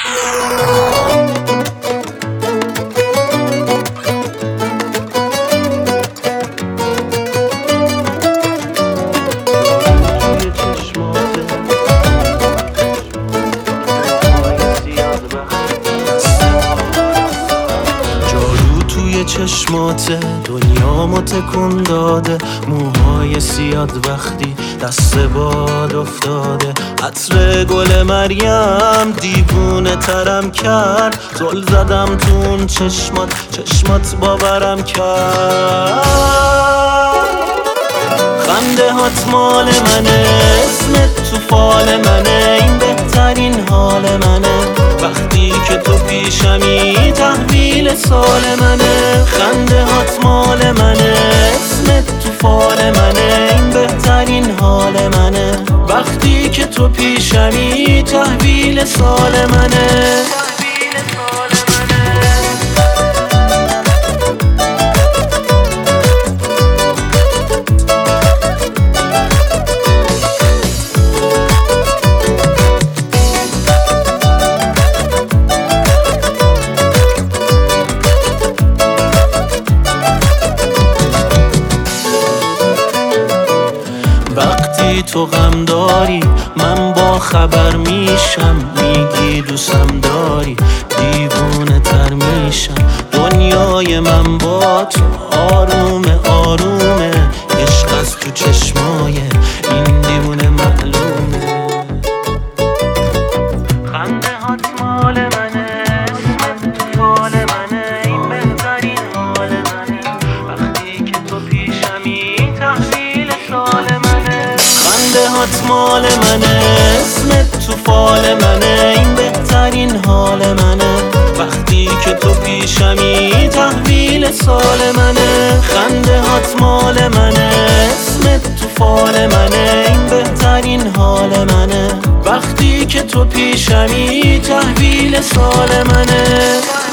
چشمات دنیامو تکون داده، موهای سیاد وقتی دست باد افتاده، عطر گل مریم دیوونه ترم کرد، زل زدم تو اون چشمات باورم کرد. خنده هات مال منه، اسمت تو فال منه، این بهترین حال منه، وقتی که تو پیشمی تحویل سال منه. خنده هات مال منه، اسمت تو فال منه، این بهترین حال منه، وقتی که تو پیشمی تحویل سال منه. وقتی تو غم داری من با خبر میشم، میگی دوستم داری دیوونه تر میشم. دنیای من با تو آرومه آرومه، عشق از تو چشمای این دیوونه معلومه. خنده هات مال منه، اسمت تو فال منه، این بهترین حال منه، وقتی که تو پیشمی تحویل سال منه. خنده هات مال منه، اسمت تو فال منه، این بهترین حال منه، وقتی که تو پیشمی تحویل سال منه. خنده هات مال منه، اسمت تو فال منه، این بهترین حال منه، وقتی که تو پیشمی تحویل سال منه.